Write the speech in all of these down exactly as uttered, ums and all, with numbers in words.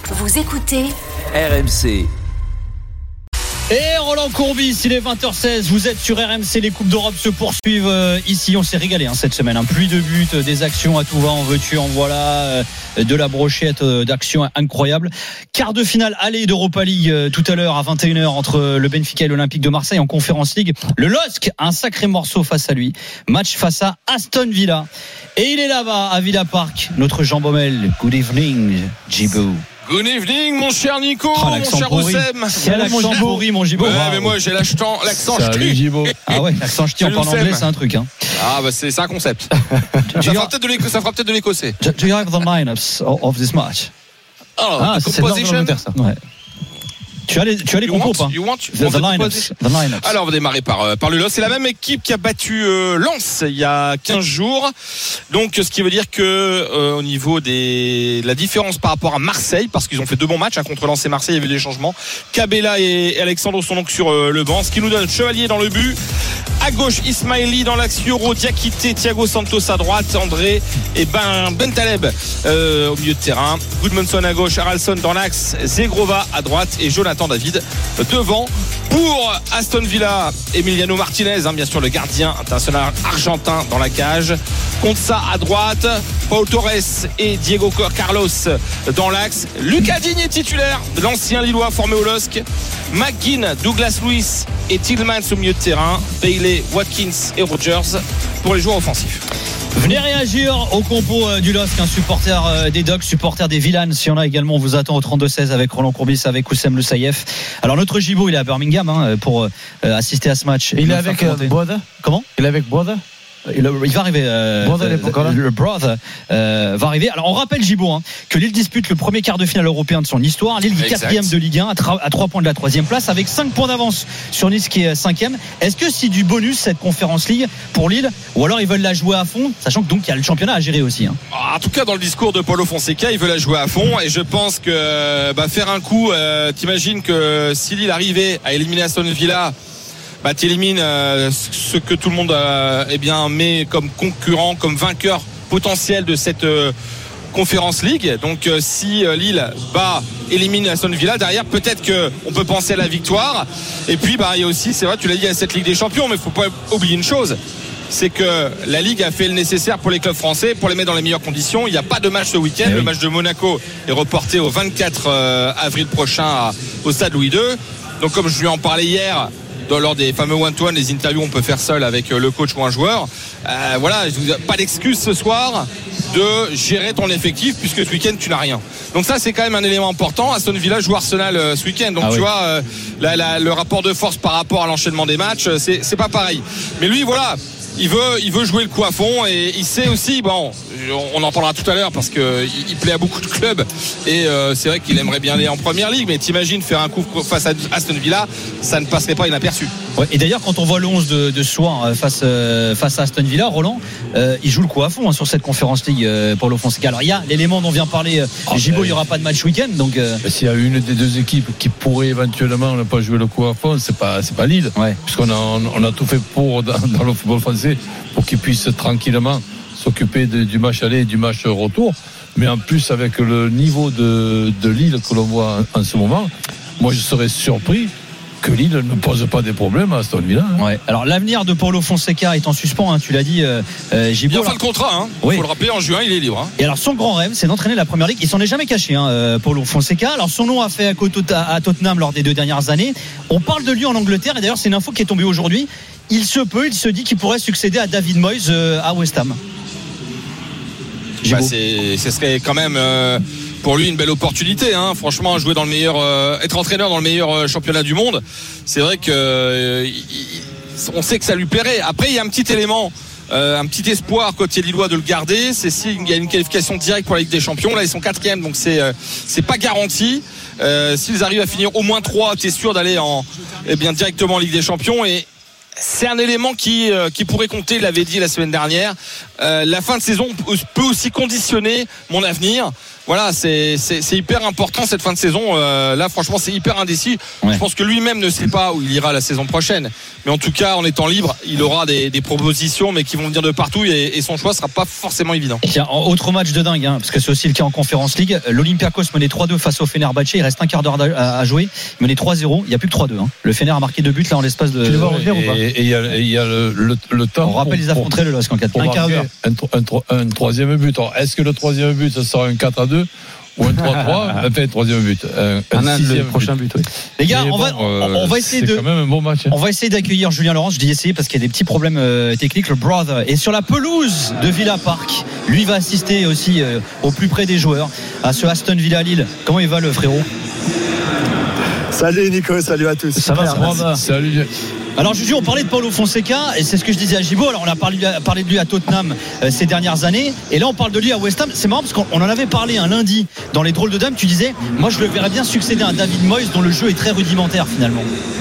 Vous écoutez R M C. Et Roland Courbis, il est vingt heures seize, vous êtes sur R M C, les Coupes d'Europe se poursuivent euh, ici, on s'est régalé hein, cette semaine, hein. Pluie de buts, euh, des actions à tout va, en veux-tu, en voilà, euh, de la brochette, euh, d'actions incroyables. Quart de finale aller d'Europa League euh, tout à l'heure à vingt et une heures entre le Benfica et l'Olympique de Marseille en Conference League. Le L O S C, un sacré morceau face à lui, match face à Aston Villa. Et il est là-bas à Villa Park, notre Jean Baumel. Good evening, Djibo. Good evening, mon cher Nico, Oh, mon cher Oussem. C'est l'accent pourri, mon Djibo. Ouais, mais moi j'ai l'accent, l'accent ch'ti. Ah ouais, l'accent ch'ti en parlant anglais, c'est un truc. Hein. Ah bah c'est, c'est un concept. ça, fera peut-être de l'éco, ça fera peut-être de l'écossais. Do you have the lineups of this match? Oh, ah, the c'est composition. Ça. Ouais. Tu as les, tu as les compos, hein. You want, the, the, lineups, the lineups. Alors, on va démarrer par, euh, par le L O S C. C'est la même équipe qui a battu euh, Lens il y a quinze jours. Donc, ce qui veut dire que euh, au niveau des la différence par rapport à Marseille, parce qu'ils ont fait deux bons matchs hein, contre Lens et Marseille, il y avait des changements. Cabella et Alexandre sont donc sur euh, le banc, ce qui nous donne Chevalier dans le but. À gauche, Ismaili dans l'axe, Yoro, Diakité, Thiago Santos à droite, André et Ben Bentaleb euh, au milieu de terrain. Goodmanson à gauche, Haralson dans l'axe, Zegrova à droite et Jonathan David devant. Pour Aston Villa, Emiliano Martinez, hein, bien sûr le gardien international argentin dans la cage. Konsa à droite, Paul Torres et Diego Carlos dans l'axe. Lucas Digne est titulaire, l'ancien Lillois formé au L O S C. McGinn, Douglas Luiz et Tielemans au milieu de terrain. Bailey, Watkins et Rogers pour les joueurs offensifs. Venez réagir au compo euh, du L O S C, un supporter euh, des Dogs, supporter des Villans. Si on a également, on vous attend au trente-deux seize avec Roland Courbis, avec Oussem Le Saïef. Alors notre Gibo, il est à Birmingham hein, pour euh, assister à ce match. Il est avec euh, Brother. Comment? Il est avec Brother. Il, il va arriver. Euh, brother, euh, le Brother euh, va arriver. Alors on rappelle Gibo hein, que Lille dispute le premier quart de finale européen de son histoire. Lille est quatrième de Ligue un à, tra- à trois points de la troisième place avec cinq points d'avance sur Nice qui est cinquième. Est-ce que c'est du bonus cette Conférence League pour Lille ou alors ils veulent la jouer à fond, sachant que donc il y a le championnat à gérer aussi hein. En tout cas dans le discours de Paulo Fonseca, il veut la jouer à fond et je pense que bah, faire un coup, euh, t'imagines que si Lille arrivait à éliminer Aston Villa, bah, t'élimines euh, ce que tout le monde euh, eh bien, met comme concurrent, comme vainqueur potentiel de cette euh, Conférence League. Donc euh, si euh, Lille bat, élimine Aston Villa, derrière peut-être qu'on peut penser à la victoire. Et puis bah, il y a aussi, c'est vrai, tu l'as dit, il y a cette Ligue des Champions, mais il ne faut pas oublier une chose, c'est que la Ligue a fait le nécessaire pour les clubs français pour les mettre dans les meilleures conditions. Il n'y a pas de match ce week-end. Eh oui. Le match de Monaco est reporté au vingt-quatre avril prochain à, au stade Louis deux. Donc comme je lui en parlais hier, dans, lors des fameux one-to-one, les interviews on peut faire seul avec le coach ou un joueur, euh, voilà, pas d'excuse ce soir de gérer ton effectif puisque ce week-end tu n'as rien. Donc ça c'est quand même un élément important. Aston Villa joue Arsenal euh, ce week-end, donc ah tu oui. vois euh, la, la, le rapport de force par rapport à l'enchaînement des matchs, c'est, c'est pas pareil. Mais lui voilà, il veut, il veut jouer le coup à fond et il sait aussi, bon, on en parlera tout à l'heure parce que il plaît à beaucoup de clubs et euh, c'est vrai qu'il aimerait bien aller en première ligue, mais t'imagines faire un coup face à Aston Villa, ça ne passerait pas inaperçu. Ouais, et d'ailleurs quand on voit le onze de, de ce soir face, euh, face à Aston Villa, Roland, euh, il joue le coup à fond hein, sur cette Conférence League euh, pour Paulo Fonseca. Alors il y a l'élément dont vient parler euh, oh, Gibo, il n'y aura pas de match week-end, donc. Euh... S'il y a une des deux équipes qui pourrait éventuellement ne pas jouer le coup à fond, c'est pas, c'est pas Lille, ouais. Puisqu'on a, on a tout fait pour dans, dans le football français pour qu'ils puissent tranquillement s'occuper de, du match aller et du match retour. Mais en plus, avec le niveau de, de Lille que l'on voit en, en ce moment, moi je serais surpris que Lille ne pose pas des problèmes à Aston Villa. Hein. Ouais. Alors l'avenir de Paulo Fonseca est en suspens, hein, tu l'as dit. Euh, Gibo, il a fait le contrat, hein. Il oui. faut le rappeler, en juin il est libre. Hein. Et alors son grand rêve, c'est d'entraîner la Première Ligue. Il s'en est jamais caché, hein, euh, Paulo Fonseca. Alors son nom a fait à, à Tottenham lors des deux dernières années. On parle de lui en Angleterre et d'ailleurs c'est une info qui est tombée aujourd'hui. Il se peut, il se dit qu'il pourrait succéder à David Moyes euh, à West Ham. Bah c'est, ce serait quand même euh, pour lui une belle opportunité hein. Franchement jouer dans le meilleur euh, être entraîneur dans le meilleur euh, championnat du monde, c'est vrai que euh, il, on sait que ça lui plairait. Après il y a un petit élément euh, un petit espoir côté lillois de le garder, c'est s'il y a une qualification directe pour la Ligue des Champions. Là ils sont quatrième, donc c'est euh, c'est pas garanti. Euh, s'ils arrivent à finir au moins trois, t'es sûr d'aller en eh bien directement en Ligue des Champions. Et c'est un élément qui, euh, qui pourrait compter, il l'avait dit la semaine dernière. Euh, la fin de saison peut aussi conditionner mon avenir. voilà, c'est, c'est, c'est hyper important cette fin de saison. Euh, là, franchement, c'est hyper indécis. Ouais. Je pense que lui-même ne sait pas où il ira la saison prochaine. Mais en tout cas, en étant libre, il aura des, des propositions, mais qui vont venir de partout et, et son choix sera pas forcément évident. Tiens, autre match de dingue, hein, parce que c'est aussi le cas en Conference League. L'Olympiakos menait trois deux face au Fenerbahçe. Il reste un quart d'heure à, à jouer. Il menait trois zéro. Il n'y a plus que trois deux. Hein. Le Fener a marqué deux buts là en l'espace de. Tu les vois revenir ou pas ? Et il y a, y a le, le, le temps. On rappelle les affronter le L O S C en quatre. Un quart d'heure. Un, un, un troisième but. Alors, est-ce que le troisième but, ça sera un quatre à deux ou un trois trois? Enfin, troisième but. Un, un, un sixième prochain but. but oui. Les gars, on, bon, va, on, on va essayer c'est de. C'est quand même un bon match. Hein. On va essayer d'accueillir Julien Laurence. Je dis essayer parce qu'il y a des petits problèmes euh, techniques. Le brother est sur la pelouse de Villa Park. Lui va assister aussi euh, au plus près des joueurs à ce Aston Villa Lille. Comment il va le frérot? Salut Nico, salut à tous. Ça va, ça va. Salut. Alors Juju, on parlait de Paulo Fonseca et c'est ce que je disais à Gibo. Alors on a parlé, parlé de lui à Tottenham euh, ces dernières années et là on parle de lui à West Ham. C'est marrant parce qu'on en avait parlé un lundi dans les drôles de dames. Tu disais, moi je le verrais bien succéder à un David Moyes dont le jeu est très rudimentaire finalement.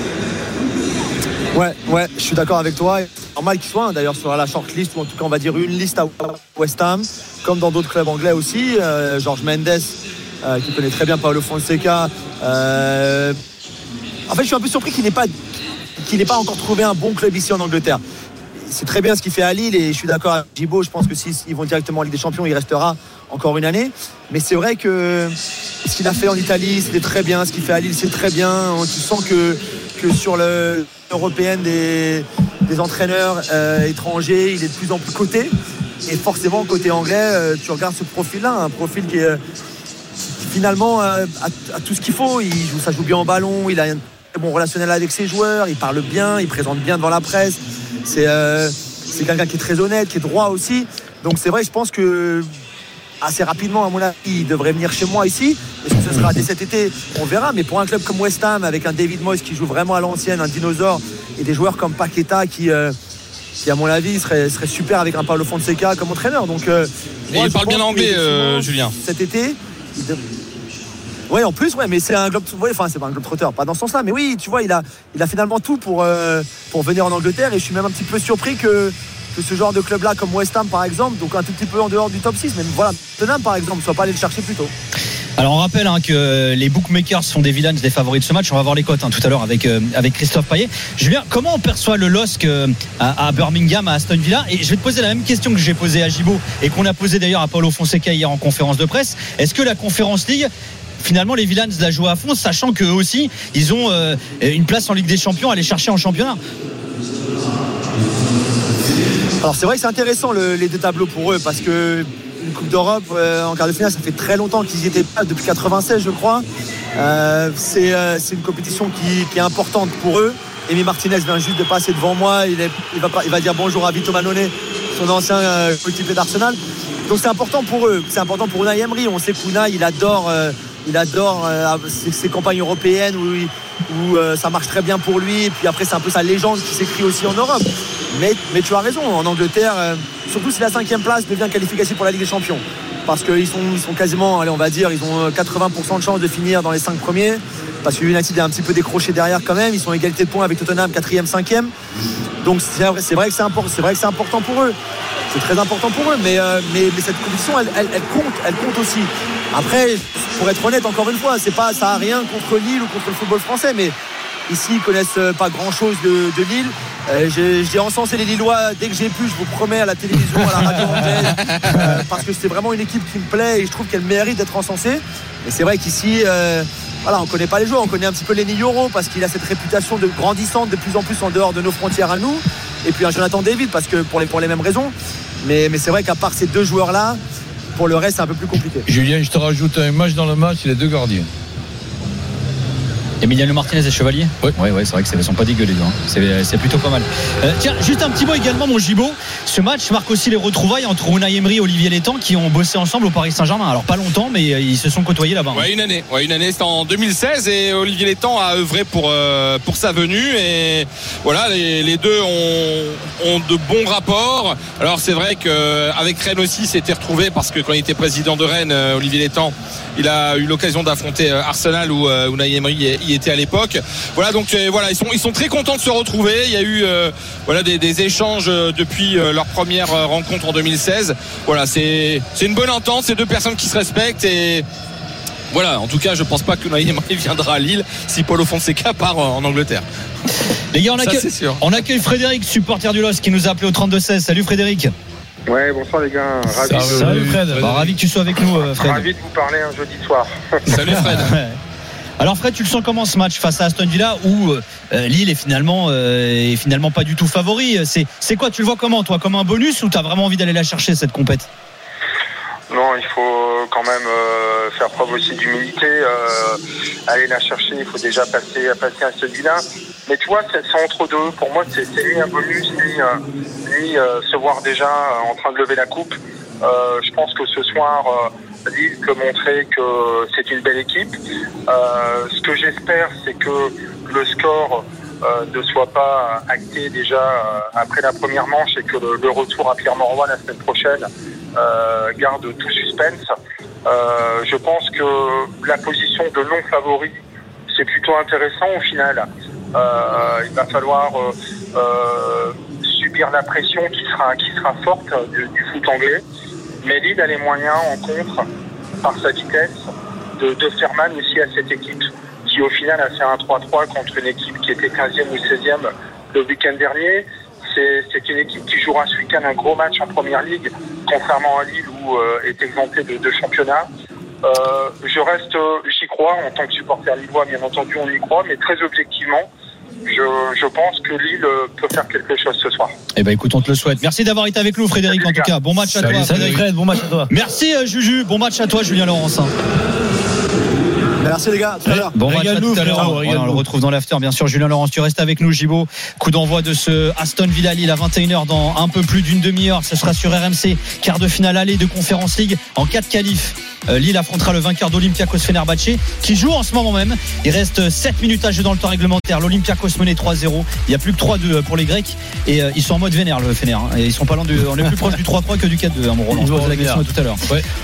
Ouais, ouais, je suis d'accord avec toi. Normal qu'il soit hein, d'ailleurs sur la shortlist ou en tout cas on va dire une liste à West Ham, comme dans d'autres clubs anglais aussi. Euh, George Mendes euh, qui connaît très bien Paulo Fonseca. Euh... En fait, je suis un peu surpris qu'il n'ait pas qu'il n'ait pas encore trouvé un bon club ici en Angleterre. C'est très bien ce qu'il fait à Lille et je suis d'accord avec Gibo, je pense que s'ils vont directement en Ligue des Champions, il restera encore une année. Mais c'est vrai que ce qu'il a fait en Italie, c'était très bien. Ce qu'il fait à Lille, c'est très bien. Tu sens que, que sur le européenne des, des entraîneurs euh, étrangers, il est de plus en plus coté. Et forcément, côté anglais, euh, tu regardes ce profil-là, un profil qui, est, qui finalement euh, a, a tout ce qu'il faut. Il joue, ça joue bien en ballon, il a un bon relationnel avec ses joueurs, il parle bien, il présente bien devant la presse. C'est, euh, c'est quelqu'un qui est très honnête, qui est droit aussi. Donc c'est vrai, je pense que assez rapidement, à mon avis, il devrait venir chez moi ici. Est-ce que ce sera dès cet été? On verra. Mais pour un club comme West Ham, avec un David Moyes qui joue vraiment à l'ancienne, un dinosaure, et des joueurs comme Paqueta qui, euh, qui à mon avis, serait, serait super avec un Paulo Fonseca comme entraîneur. Donc, euh, et moi, il parle bien anglais, euh, Julien. Cet été, il dev... Oui, en plus, ouais, mais c'est un globe, ouais, enfin, c'est pas un globe-trotteur, pas dans ce sens-là, mais oui, tu vois, il a, il a finalement tout pour, euh, pour venir en Angleterre, et je suis même un petit peu surpris que, que ce genre de club-là, comme West Ham par exemple, donc un tout petit peu en dehors du top six, même voilà, Tottenham par exemple, soit pas allé le chercher plus tôt. Alors on rappelle hein, que les bookmakers sont des villains des favoris de ce match. On va voir les cotes hein, tout à l'heure avec, euh, avec Christophe Payet. Julien, comment on perçoit le L O S C euh, à, à Birmingham, à Aston Villa? Et je vais te poser la même question que j'ai posée à Gibo et qu'on a posée d'ailleurs à Paulo Fonseca hier en conférence de presse. Est-ce que la Conference League, finalement les Villains la jouent à fond, sachant qu'eux aussi ils ont euh, une place en Ligue des Champions à aller chercher en championnat? Alors c'est vrai que c'est intéressant le, les deux tableaux pour eux, parce que une Coupe d'Europe euh, en quart de finale, ça fait très longtemps qu'ils y étaient pas, depuis quatre-vingt-seize je crois. Euh, c'est, euh, c'est une compétition qui, qui est importante pour eux. Emi Martinez vient juste de passer devant moi, il, est, il, va, il va dire bonjour à Vito Manone, son ancien euh, coéquipier d'Arsenal. Donc c'est important pour eux, c'est important pour Unai Emery. On sait qu'Unai il adore, euh, il adore euh, ses, ses campagnes européennes où, où euh, ça marche très bien pour lui. Et puis après c'est un peu sa légende qui s'écrit aussi en Europe. Mais, mais tu as raison, en Angleterre, euh, surtout si la cinquième place devient qualificative pour la Ligue des Champions. Parce qu'ils sont, ils sont quasiment, allez, on va dire, ils ont quatre-vingts pour cent de chance de finir dans les cinq premiers. Parce que United est un petit peu décroché derrière quand même. Ils sont à égalité de points avec Tottenham, quatrième, cinquième. Donc c'est vrai, c'est vrai que c'est important, c'est vrai que c'est important pour eux. C'est très important pour eux. Mais, euh, mais, mais cette compétition, elle, elle, elle compte, elle compte aussi. Après, pour être honnête, encore une fois, c'est pas, ça n'a rien contre Lille ou contre le football français, mais ici, ils connaissent pas grand-chose de, de Lille. Euh, j'ai, j'ai encensé les Lillois dès que j'ai pu, je vous promets, à la télévision, à la radio anglaise, euh, parce que c'est vraiment une équipe qui me plaît et je trouve qu'elle mérite d'être encensée. Et c'est vrai qu'ici, euh, voilà, on ne connaît pas les joueurs, on connaît un petit peu Lenny Yoro parce qu'il a cette réputation de grandissante de plus en plus en dehors de nos frontières à nous. Et puis un Jonathan David, parce que pour les, pour les mêmes raisons. Mais, mais c'est vrai qu'à part ces deux joueurs-là, pour le reste, c'est un peu plus compliqué. Julien, je te rajoute un match dans le match, il y a deux gardiens. Emiliano Martinez et Chevalier. Oui, ouais, ouais, c'est vrai que ne sont pas dégueux les deux. Hein. C'est, c'est plutôt pas mal. Euh, tiens, juste un petit mot également, mon Gibo. Ce match marque aussi les retrouvailles entre Unai Emery et Olivier Létang qui ont bossé ensemble au Paris Saint-Germain. Alors pas longtemps, mais ils se sont côtoyés là-bas. Ouais, une année. Ouais, une année. C'était en deux mille seize et Olivier Létang a œuvré pour euh, pour sa venue et voilà, les, les deux ont, ont de bons rapports. Alors c'est vrai qu'avec Rennes aussi, s'était retrouvé parce que quand il était président de Rennes, Olivier Létang, il a eu l'occasion d'affronter Arsenal où euh, Unai Emery y était à l'époque. Voilà, donc euh, voilà, ils sont ils sont très contents de se retrouver. Il y a eu euh, voilà des, des échanges depuis euh, leur première rencontre en deux mille seize. Voilà, c'est c'est une bonne entente, c'est deux personnes qui se respectent et voilà, en tout cas, je pense pas que Unai Emery viendra à Lille si Paulo Fonseca part en Angleterre. Les gars, on Ça, accueille, c'est sûr. on accueille Frédéric, supporter du L O S, qui nous a appelé au trente-deux seize. Salut Frédéric. Ouais, bonsoir les gars. Ravi, Salut, de... Salut Fred. Fred. Bah, ravi que tu sois avec nous, euh, Fred. Ravi de vous parler un jeudi soir. Salut Fred. Ouais. Alors Fred, tu le sens comment ce match face à Aston Villa où euh, Lille est finalement euh, est finalement pas du tout favori. C'est c'est quoi, tu le vois comment toi, comme un bonus ou t'as vraiment envie d'aller la chercher cette compète? Non, il faut quand même euh, faire preuve aussi d'humilité, euh, aller la chercher. Il faut déjà passer, passer à celui-là. Mais tu vois, c'est, c'est entre deux. Pour moi, c'est, c'est ni un bonus, ni, euh, ni euh, se voir déjà euh, en train de lever la coupe. Euh, je pense que ce soir, euh, Lille peut montrer que c'est une belle équipe. Euh, ce que j'espère, c'est que le score euh, ne soit pas acté déjà euh, après la première manche et que le, le retour à Pierre-Mauroy la semaine prochaine Euh, garde tout suspense. Euh, je pense que la position de non favori, c'est plutôt intéressant au final. Euh, il va falloir euh, euh, subir la pression qui sera qui sera forte du, du foot anglais. Mais Lille a les moyens en contre, par sa vitesse, de, de faire mal aussi à cette équipe qui au final a fait un trois trois contre une équipe qui était quinzième ou seizième le week-end dernier. C'est, c'est une équipe qui jouera ce week-end un gros match en Première Ligue, contrairement à Lille où euh, est exempté de, de championnat. Euh, je reste, j'y crois, en tant que supporter lillois, bien entendu, on y croit, mais très objectivement, je, je pense que Lille peut faire quelque chose ce soir. Eh ben écoute, on te le souhaite. Merci d'avoir été avec nous, Frédéric. Salut, en tout cas, bon match à Salut, toi, salut, Frédéric. Fred, bon match à toi. Merci euh, Juju, bon match à toi, Julien Laurence. Merci les gars, à tout à l'heure. Bon match à Régale-nous, tout à l'heure. frérot, Voilà, on régale-nous. le retrouve dans l'after, bien sûr. Julien Laurence, tu restes avec nous, Gibo. Coup d'envoi de ce Aston Villa Lille à vingt et une heures dans un peu plus d'une demi-heure. Ce sera sur R M C, quart de finale aller de Conference League en quatre qualifs. Euh, Lille affrontera le vainqueur d'Olympiakos Fenerbahçe qui joue en ce moment même. Il reste sept minutes à jouer dans le temps réglementaire. L'Olympiakos menait trois zéro. Il n'y a plus que trois deux pour les Grecs et euh, ils sont en mode vénère le Fener. Hein. Et ils sont pas loin de, on est plus proche du trois trois que du quatre deux. Hein, mon Roland, on se pose la question tout à l'heure. Ouais.